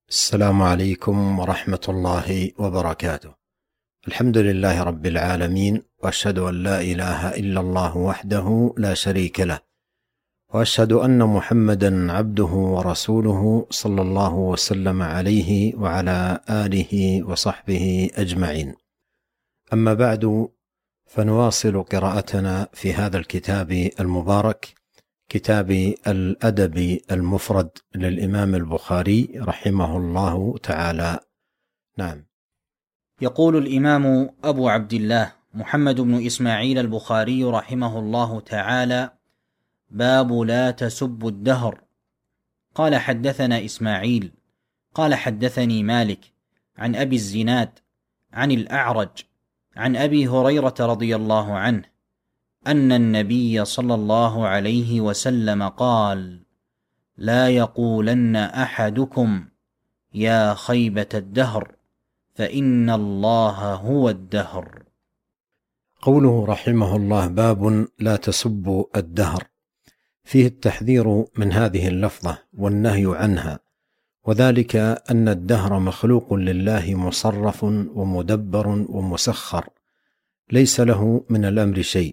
السلام عليكم ورحمة الله وبركاته. الحمد لله رب العالمين، وأشهد أن لا إله إلا الله وحده لا شريك له، وأشهد أن محمدا عبده ورسوله صلى الله وسلم عليه وعلى آله وصحبه أجمعين. أما بعد، فنواصل قراءتنا في هذا الكتاب المبارك، كتاب الأدب المفرد للإمام البخاري رحمه الله تعالى. نعم. يقول الإمام أبو عبد الله محمد بن إسماعيل البخاري رحمه الله تعالى: باب لا تسبوا الدهر. قال: حدثنا إسماعيل قال: حدثني مالك عن أبي الزناد عن الأعرج عن أبي هريرة رضي الله عنه أن النبي صلى الله عليه وسلم قال: لا يقولن أحدكم يا خيبة الدهر، فإن الله هو الدهر. قوله رحمه الله: باب لا تسبوا الدهر، فيه التحذير من هذه اللفظة والنهي عنها، وذلك أن الدهر مخلوق لله مصرف ومدبر ومسخر، ليس له من الأمر شيء،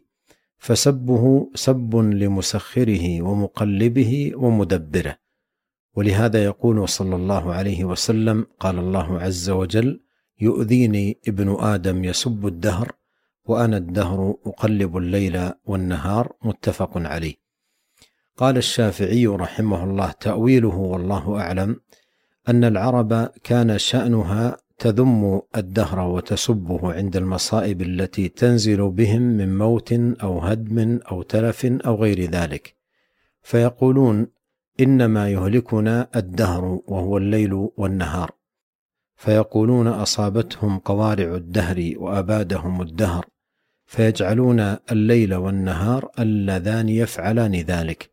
فسبه سب لمسخره ومقلبه ومدبره. ولهذا يقول صلى الله عليه وسلم: قال الله عز وجل: يؤذيني ابن آدم يسب الدهر وأنا الدهر أقلب الليل والنهار. متفق عليه. قال الشافعي رحمه الله: تأويله والله أعلم أن العرب كان شأنها تذم الدهر وتسبه عند المصائب التي تنزل بهم من موت أو هدم أو تلف أو غير ذلك، فيقولون: إنما يهلكنا الدهر وهو الليل والنهار، فيقولون: أصابتهم قوارع الدهر وأبادهم الدهر، فيجعلون الليل والنهار اللذان يفعلان ذلك،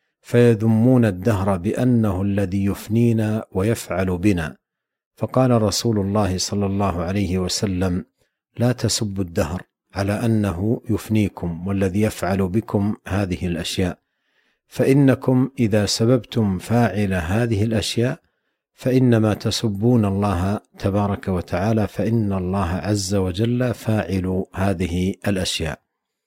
فيذمون الدهر بأنه الذي يفنينا ويفعل بنا. فقال رسول الله صلى الله عليه وسلم: لا تسبوا الدهر على أنه يفنيكم والذي يفعل بكم هذه الأشياء، فإنكم إذا سببتم فاعل هذه الأشياء فإنما تسبون الله تبارك وتعالى، فإن الله عز وجل فاعل هذه الأشياء.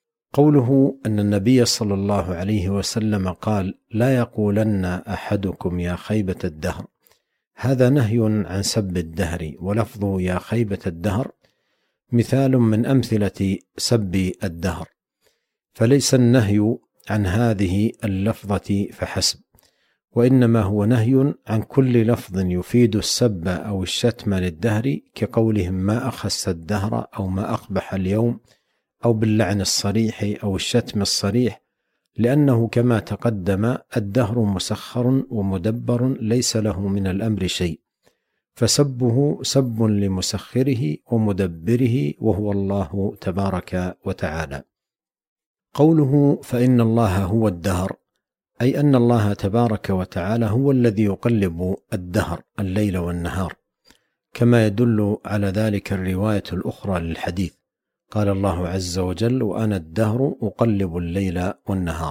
قوله أن النبي صلى الله عليه وسلم قال: لا يقولن أحدكم يا خيبة الدهر، هذا نهي عن سب الدهر، ولفظه يا خيبة الدهر مثال من أمثلة سب الدهر، فليس النهي عن هذه اللفظة فحسب، وإنما هو نهي عن كل لفظ يفيد السب أو الشتم للدهر، كقولهم ما أخس الدهر أو ما أقبح اليوم، أو باللعن الصريح أو الشتم الصريح، لأنه كما تقدم الدهر مسخر ومدبر ليس له من الأمر شيء، فسبه سب لمسخره ومدبره وهو الله تبارك وتعالى. قوله فإن الله هو الدهر، أي أن الله تبارك وتعالى هو الذي يقلب الدهر الليل والنهار، كما يدل على ذلك الرواية الأخرى للحديث: قال الله عز وجل: وأنا الدهر أقلب الليل والنهار.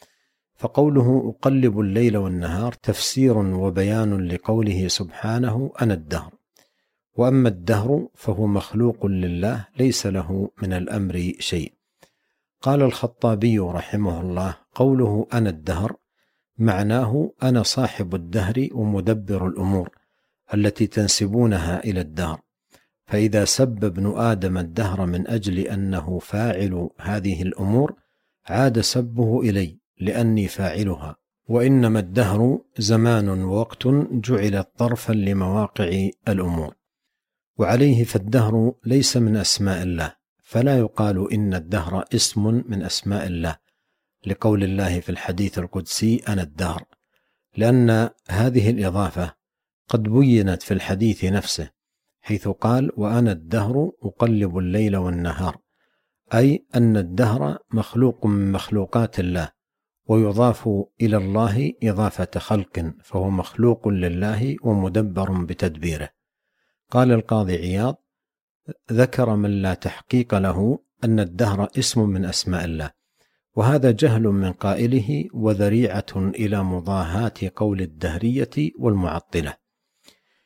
فقوله أقلب الليل والنهار تفسير وبيان لقوله سبحانه: أنا الدهر. وأما الدهر فهو مخلوق لله ليس له من الأمر شيء. قال الخطابي رحمه الله: قوله أنا الدهر معناه أنا صاحب الدهر ومدبر الأمور التي تنسبونها إلى الدهر، فإذا سب ابن آدم الدهر من أجل أنه فاعل هذه الأمور عاد سبه إلي لأني فاعلها، وإنما الدهر زمان ووقت جعلت ظرفا لمواقع الأمور، وعليه فالدهر ليس من أسماء الله، فلا يقال إن الدهر اسم من أسماء الله، لقول الله في الحديث القدسي: أنا الدهر، لأن هذه الإضافة قد بينت في الحديث نفسه، حيث قال: وأنا الدهر أقلب الليل والنهار، أي أن الدهر مخلوق من مخلوقات الله، ويضاف إلى الله إضافة خلق، فهو مخلوق لله ومدبر بتدبيره. قال القاضي عياض: ذكر من لا تحقيق له أن الدهر اسم من أسماء الله، وهذا جهل من قائله وذريعة إلى مضاهاة قول الدهرية والمعطلة.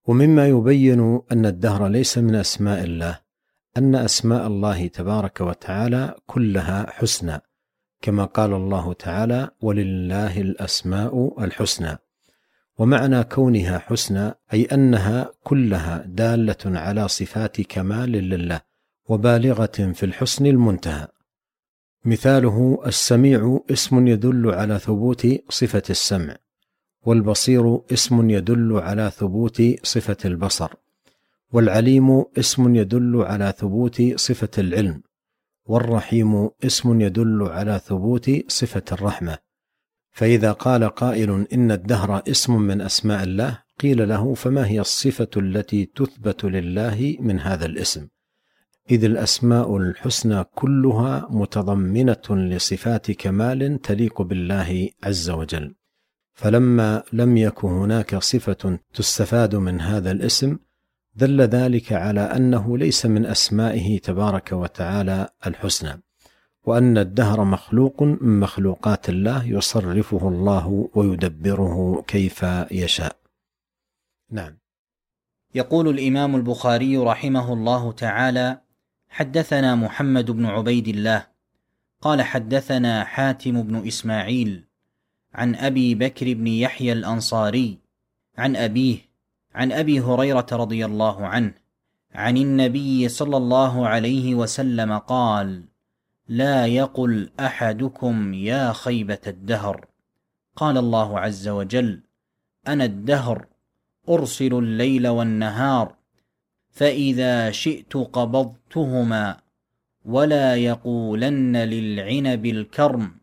ومما يبين أن الدهر ليس من أسماء الله أن أسماء الله تبارك وتعالى كلها حسنى، كما قال الله تعالى: ولله الأسماء الحسنى. ومعنى كونها حسنى أي أنها كلها دالة على صفات كمال لله وبالغة في الحسن المنتهى. مثاله: السميع اسم يدل على ثبوت صفة السمع، والبصير اسم يدل على ثبوت صفة البصر، والعليم اسم يدل على ثبوت صفة العلم، والرحيم اسم يدل على ثبوت صفة الرحمة. فإذا قال قائل إن الدهر اسم من أسماء الله، قيل له: فما هي الصفة التي تثبت لله من هذا الاسم؟ إذ الأسماء الحسنى كلها متضمنة لصفات كمال تليق بالله عز وجل، فلما لم يكن هناك صفة تستفاد من هذا الاسم دل ذلك على أنه ليس من أسمائه تبارك وتعالى الحسنى، وأن الدهر مخلوق من مخلوقات الله يصرفه الله ويدبره كيف يشاء. نعم. يقول الإمام البخاري رحمه الله تعالى: حدثنا محمد بن عبيد الله قال حدثنا حاتم بن إسماعيل عن أبي بكر بن يحيى الأنصاري عن أبيه عن أبي هريرة رضي الله عنه عن النبي صلى الله عليه وسلم قال: لا يقل أحدكم يا خيبة الدهر. قال الله عز وجل: أنا الدهر أرسل الليل والنهار فإذا شئت قبضتهما. ولا يقولن للعنب الكرم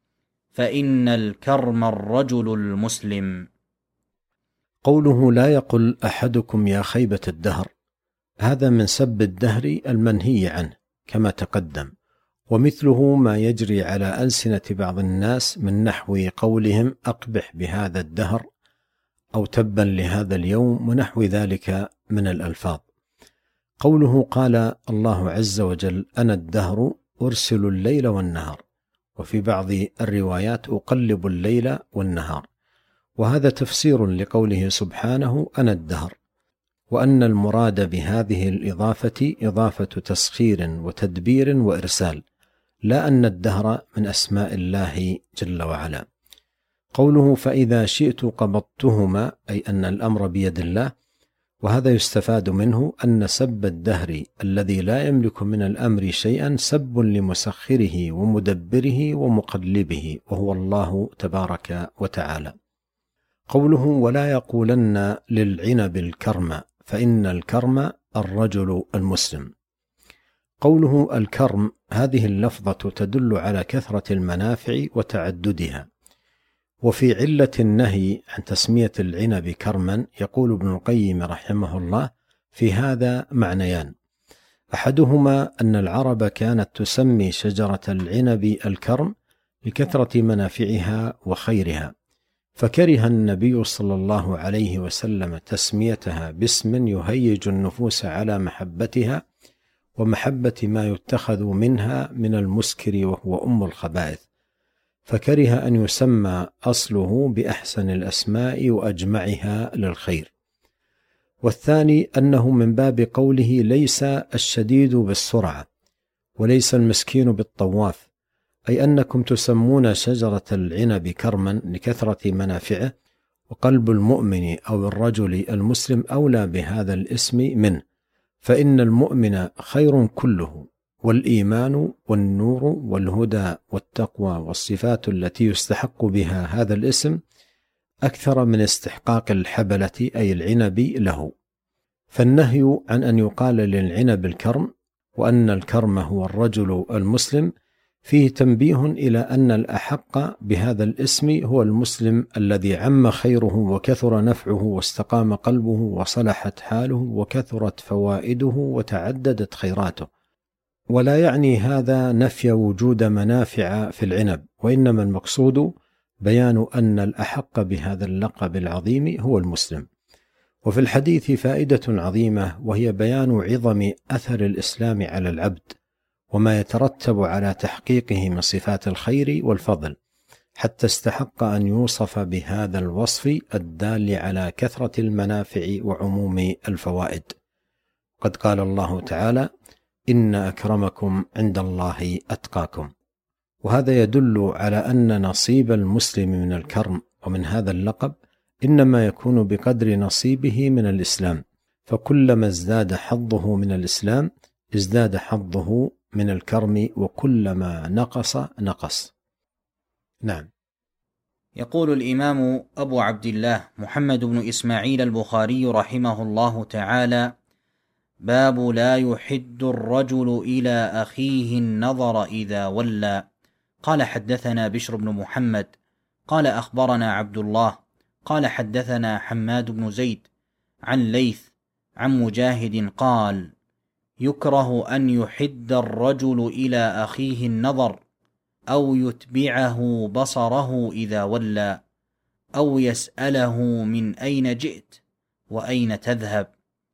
فإن الكرم الرجل المسلم. قوله لا يقل أحدكم يا خيبة الدهر، هذا من سب الدهر المنهي عنه كما تقدم، ومثله ما يجري على ألسنة بعض الناس من نحو قولهم أقبح بهذا الدهر أو تبا لهذا اليوم ونحو ذلك من الألفاظ. قوله قال الله عز وجل: أنا الدهر أرسل الليل والنهار، وفي بعض الروايات أقلب الليل والنهار، وهذا تفسير لقوله سبحانه: أنا الدهر، وأن المراد بهذه الإضافة إضافة تسخير وتدبير وإرسال، لا أن الدهر من أسماء الله جل وعلا. قوله فإذا شئت قبضتهما، أي أن الأمر بيد الله، وهذا يستفاد منه أن سب الدهر الذي لا يملك من الأمر شيئا سب لمسخره ومدبره ومقلبه، وهو الله تبارك وتعالى. قوله ولا يقولن للعنب الكرم فإن الكرم الرجل المسلم. قوله الكرم، هذه اللفظة تدل على كثرة المنافع وتعددها. وفي علة النهي عن تسمية العنب كرما يقول ابن القيم رحمه الله في هذا معنيان: أحدهما أن العرب كانت تسمي شجرة العنب الكرم لكثرة منافعها وخيرها، فكره النبي صلى الله عليه وسلم تسميتها باسم يهيج النفوس على محبتها ومحبة ما يتخذ منها من المسكر وهو أم الخبائث، فكره أن يسمى أصله بأحسن الأسماء وأجمعها للخير. والثاني أنه من باب قوله ليس الشديد بالسرعة وليس المسكين بالطواف، أي أنكم تسمون شجرة العنب كرما لكثرة منافعه، وقلب المؤمن أو الرجل المسلم أولى بهذا الاسم منه، فإن المؤمن خير كله، والإيمان والنور والهدى والتقوى والصفات التي يستحق بها هذا الاسم أكثر من استحقاق الحبلة أي العنب له. فالنهي عن أن يقال للعنب الكرم وأن الكرم هو الرجل المسلم فيه تنبيه إلى أن الأحق بهذا الاسم هو المسلم الذي عم خيره وكثر نفعه واستقام قلبه وصلحت حاله وكثرت فوائده وتعددت خيراته. ولا يعني هذا نفي وجود منافع في العنب، وإنما المقصود بيان أن الأحق بهذا اللقب العظيم هو المسلم. وفي الحديث فائدة عظيمة، وهي بيان عظم أثر الإسلام على العبد وما يترتب على تحقيقه من صفات الخير والفضل، حتى استحق أن يوصف بهذا الوصف الدال على كثرة المنافع وعموم الفوائد. قد قال الله تعالى: إن أكرمكم عند الله أتقاكم. وهذا يدل على أن نصيب المسلم من الكرم ومن هذا اللقب إنما يكون بقدر نصيبه من الإسلام، فكلما ازداد حظه من الإسلام ازداد حظه من الكرم، وكلما نقص. نعم. يقول الإمام أبو عبد الله محمد بن إسماعيل البخاري رحمه الله تعالى: باب لا يحد الرجل إلى أخيه النظر إذا ولى. قال: حدثنا بشر بن محمد قال: أخبرنا عبد الله قال: حدثنا حماد بن زيد عن ليث عن مجاهد قال: يكره أن يحد الرجل إلى أخيه النظر، أو يتبعه بصره إذا ولى، أو يسأله من أين جئت وأين تذهب.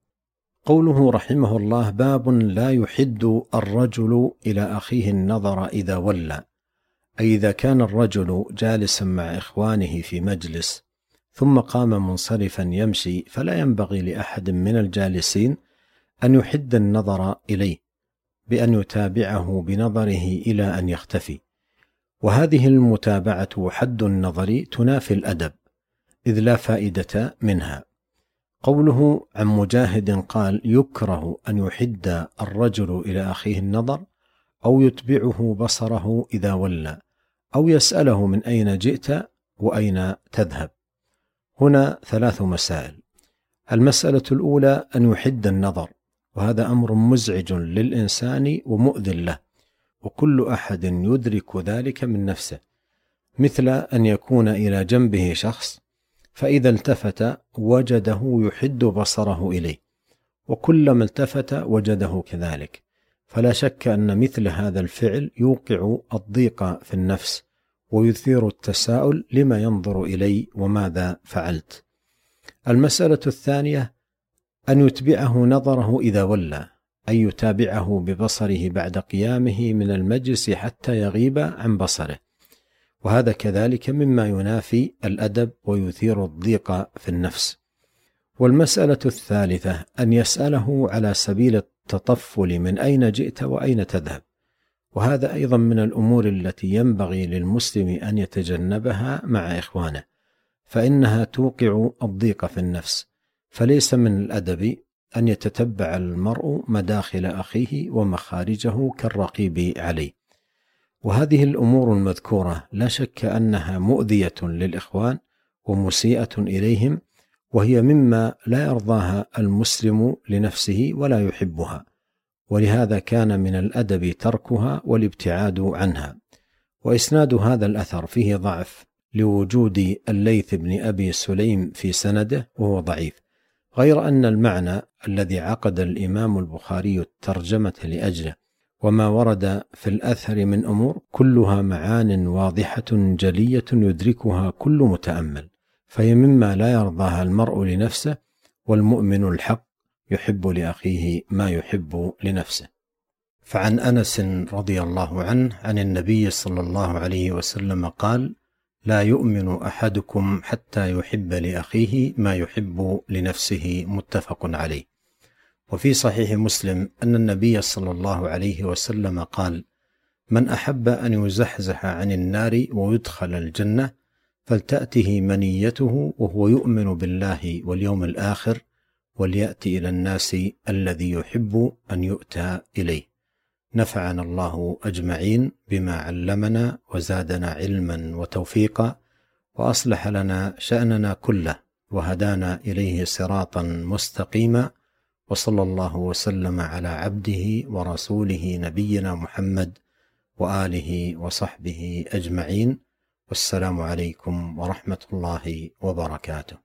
قوله رحمه الله: باب لا يحد الرجل إلى أخيه النظر إذا ولى، أي إذا كان الرجل جالسا مع إخوانه في مجلس ثم قام منصرفا يمشي، فلا ينبغي لأحد من الجالسين أن يحد النظر إليه بأن يتابعه بنظره إلى أن يختفي. وهذه المتابعة وحد النظر تنافي الأدب، إذ لا فائدة منها. قوله عن مجاهد قال: يكره أن يحد الرجل إلى أخيه النظر، أو يتبعه بصره إذا ولى، أو يسأله من أين جئت وأين تذهب. هنا 3 مسائل. المسألة الأولى أن يحد النظر، وهذا أمر مزعج للإنسان ومؤذٍ له، وكل أحد يدرك ذلك من نفسه، مثل أن يكون إلى جنبه شخص فإذا التفت وجده يحد بصره إليه، وكلما التفت وجده كذلك، فلا شك أن مثل هذا الفعل يوقع الضيق في النفس ويثير التساؤل: لما ينظر إلي وماذا فعلت؟ المسألة الثانية أن يتبعه نظره إذا ولى، أي يتابعه ببصره بعد قيامه من المجلس حتى يغيب عن بصره، وهذا كذلك مما ينافي الأدب ويثير الضيق في النفس. والمسألة الثالثة أن يسأله على سبيل التطفل: من أين جئت وأين تذهب؟ وهذا أيضا من الأمور التي ينبغي للمسلم أن يتجنبها مع إخوانه، فإنها توقع الضيق في النفس، فليس من الأدب أن يتتبع المرء مداخل أخيه ومخارجه كالرقيب عليه. وهذه الأمور المذكورة لا شك أنها مؤذية للإخوان ومسيئة إليهم، وهي مما لا يرضاها المسلم لنفسه ولا يحبها، ولهذا كان من الأدب تركها والابتعاد عنها. وإسناد هذا الأثر فيه ضعف لوجود الليث بن أبي سليم في سنده، وهو ضعيف، غير أن المعنى الذي عقد الإمام البخاري الترجمة لأجله وما ورد في الأثر من أمور كلها معان واضحة جلية يدركها كل متأمل، فهي مما لا يرضاها المرء لنفسه، والمؤمن الحق يحب لأخيه ما يحب لنفسه. فعن أنس رضي الله عنه عن النبي صلى الله عليه وسلم قال: لا يؤمن أحدكم حتى يحب لأخيه ما يحب لنفسه، متفق عليه. وفي صحيح مسلم أن النبي صلى الله عليه وسلم قال: من أحب أن يزحزح عن النار ويدخل الجنة فلتأته منيته وهو يؤمن بالله واليوم الآخر، وليأتي إلى الناس الذي يحب أن يؤتى إليه. نفعنا الله أجمعين بما علمنا وزادنا علما وتوفيقا، وأصلح لنا شأننا كله، وهدانا إليه صراطا مستقيما، وصلى الله وسلم على عبده ورسوله نبينا محمد وآله وصحبه أجمعين، والسلام عليكم ورحمة الله وبركاته.